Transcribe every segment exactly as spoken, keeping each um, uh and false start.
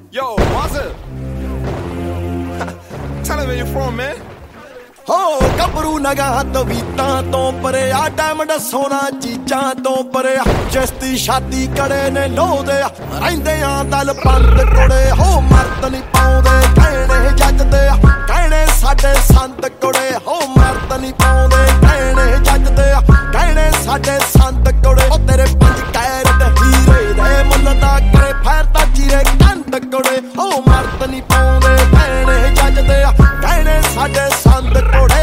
Yo, what's it? Tell him where you're from, man. ਹੋ ਗੱਭਰੂ ਨਗਾਂ ਤਵੀਤਾਂ ਤੋਂ ਪਰਿਆ ਡਾਇਮੰਡ ਸੋਨਾ ਚੀਜ਼ਾਂ ਤੋਂ ਪਰਿਆ ਚਿਸ਼ਤੀ ਸ਼ਾਦੀ ਕੜੇ ਨੇ ਲੋਦੇ ਰਹਿੰਦੇ ਆ ਦਲ ਪੰਦ ਕੁੜੇ ਹੋ ਮਰਦ ਨਹੀਂ ਪਾਉਂਦੇ ਕਹਿਣੇ ਜੱਜਦੇ ਕਹਿਣੇ ਸਾਡੇ ਸੰਤ ਕੁੜੇ ਹੋ ਮਰਦ ਨਹੀਂ ਪਾਉਂਦੇ ਕਹਿਣੇ ਜੱਜਦੇ ਕਹਿਣੇ ਸਾਡੇ ਸੰਤ ਕੁੜੇ ਉਹ ਤੇਰੇ ਪੰਜ ਕੈਰਟ ਹੀਰੇ ਦੇ ਮੁੱਲ ਦਾ ਕਰੇ ਫੈਰਦਾ ਚੀਰੇ ਕੰਦ ਕੁੜੇ ਹੋ ਮਰਦ ਨਹੀਂ ਪਾਉਂਦੇ ਕਹਿਣੇ ਜੱਜਦੇ ਕਹਿਣੇ ਸਾਡੇ ਸੰਤ ਕੁੜੇ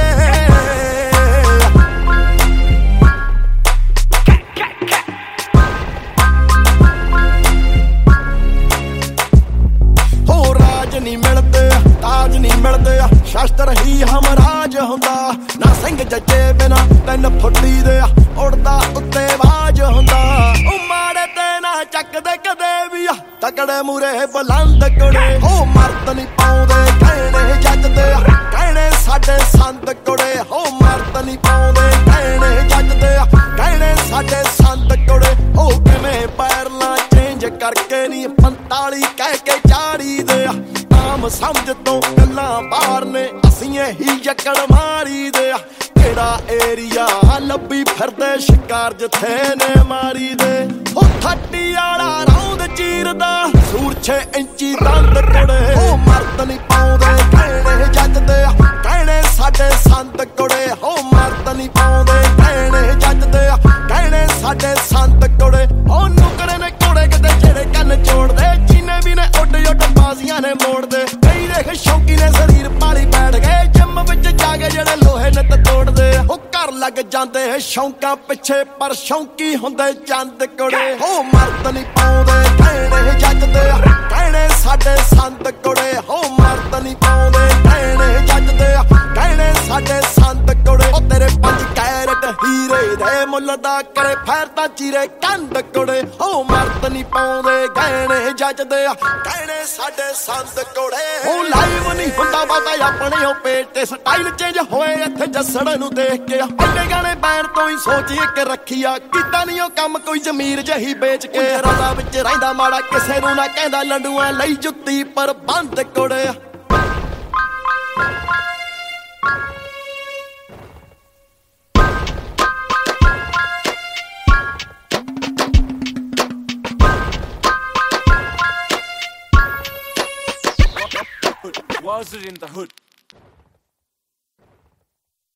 ਹੋ ਰਾਜ ਨਹੀਂ ਮਿਲਦੇ ਤਾਜ ਨਹੀਂ ਮਿਲਦੇ ਸ਼ਸਤਰ ਹੀ ਹਮਰਾਜ ਹੁੰਦਾ ਨਾ ਸਿੰਘ ਜੱਜੇ ਬਿਨਾ ਤਿੰਨ ਫੁੱਟੀ ਦੇ ਉੜਦਾ ਉੱਤੇ ਬਾਜ ਹੁੰਦਾ ਉਹ ਮਾੜੇ ਤੇ ਨਾ ਚੱਕਦੇ ਕਦੇ ਵੀ ਤਕੜੇ ਮੂਰੇ ਬੁਲੰਦ ਕੁੜੇ ਹੋ ਮਰਦ ਨਹੀਂ ਪਾਉਂਦੇ ਕਹਿਣੇ ਜੱਜਦੇ ਕਹਿਣੇ ਸਾਡੇ ਸੰਤ ਕੁੜੇ ਹੋ ਮਰਦ ਨਹੀਂ ਪਾਉਂਦੇ ਕਹਿਣੇ ਜੱਜਦੇ ਕਹਿਣੇ ਸਾਡੇ ਸੰਤ ਕੁੜੇ ਹੋ ਕਿਵੇਂ ਪੈਰਲਾਂ ਚੇਂਜ ਕਰਕੇ ਨਹੀਂ ਪੰਤਾਲੀ ਕਹਿ ਕੇ ਚਾੜੀ ਦੇ ਆਮ ਸਮਝ ਤੋਂ ਗੱਲਾਂ ਬਾਹਰ ਨੇ ਅਸੀਂ ਇਹੀ ਜੱਕੜ ਮਾਰੀ ਦੇ ਕਿਹੜਾ ਏਰੀਆ ਲੱਭੀ ਫਿਰਦੇ ਸ਼ਿਕਾਰ ਜਿੱਥੇ ਨੇ ਮਾਰੀ ਦੇ ਉਹ ਥੱਟੀ ਵਾਲਾ ਰੌਂਦ ਚੀਰਦਾ ਸੂਰ ਛੇ ਇੰਚੀ ਦੰਦ ਕੁੜੇ ਉਹ ਮਰਦ ਨਹੀਂ ਪਾਉਂਦੇ ਕਹਿਣੇ ਜੱਜਦੇ ਕਹਿਣੇ ਸਾਡੇ ਸੰਤ ਕੁੜੇ ਹੋ ਮਰਦ ਨਹੀਂ ਪਾਉਂਦੇ ਕਹਿਣੇ ਜੱਜਦੇ ਕਹਿਣੇ ਸਾਡੇ ਸੰਤ ਕੁੜੇ ਉਹ ਨੁਕਰੇ ਨੇ ਕੁੜੇ ਕਿਤੇ ਜਿਹੜੇ ਕੰਨ ਚੋੜਦੇ ਚੀਨੇ ਵੀ ਨੇ ਉੱਡ ਉੱਡ ਬਾਜ਼ੀਆਂ ਨੇ ਮੋੜਦੇ ਕਈ ਦੇਖ ਸ਼ੌਕੀ ਨੇ ਸਰੀਰ ਪਾਲੀ ਬੈਠ ਗਏ ਜਿੰਮ ਵਿੱਚ ਜਾ ਕੇ ਜਿਹੜੇ ਲੋਹੇ ਨਿੱਤ ਤੋੜਦੇ ਉਹ ਘਰ ਲੱਗ ਜਾਂਦੇ ਸ਼ੌਂਕਾਂ ਪਿੱਛੇ ਪਰ ਸ਼ੌਂਕੀ ਹੁੰਦੇ ਚੰਦ ਕੁੜੇ ਹੋ ਮਰਦ ਨਹੀਂ ਪਾਉਂਦੇ ਕਹਿਣੇ ਜੱਜਦੇ ਕਹਿਣੇ ਸਾਡੇ ਸੰਤ ਕੁੜੇ ਹੋ ਮਰਦ ਨਹੀਂ ਪਾਉਂਦੇ ਕਹਿਣੇ ਜੱਜਦੇ ਕਹਿਣੇ ਸਾਡੇ ਸੰਤ ਕੁੜੇ ਉਹ ਤੇਰੇ ਪੰਜ ਕੈਰਟ ਹੀਰੇ ਦੇ ਮੁੱਲ ਦਾ ਕਰੇ ਫੈਰਦਾ ਚੀਰੇ ਕੰਦ ਕੁੜੇ ਹੋ ਮਰਦ ਨਹੀਂ ਪਾਉਂਦੇ ਕਹਿਣੇ ਜੱਜਦੇ ਕਹਿਣੇ ਸਾਡੇ ਸੰਤ ਕੁੜੇ ਉਹ ਲਾਈਵ ਨਹੀਂ ਹੁੰਦਾ ਬਾਤਾ ਆਪਣੇ ਉਹ ਪੇਟ ਤੇ ਸਟਾਈਲ ਚੇਂਜ ਹੋਏ ਇੱਥੇ ਜੱਸੜ ਨੂੰ ਦੇਖ ਕੇ ਅੱਡੇ ਗਾਣੇ ਬੈਣ ਤੋਂ ਹੀ ਸੋਚ ਇੱਕ ਰੱਖੀ ਆ ਕੀਤਾ ਨਹੀਂ ਉਹ ਕੰਮ ਕੋਈ ਜ਼ਮੀਰ ਜਹੀ ਵੇਚ ਕੇ ਰਾਦਾ ਵਿੱਚ ਰਹਿੰਦਾ ਮਾੜਾ ਕਿਸੇ ਨੂੰ ਨਾ ਕਹਿੰਦਾ ਲੰਡੂਆਂ ਲਈ ਜੁੱਤੀ ਪਰ ਬੰਦ ਕੁੜੇ Was it in the hood?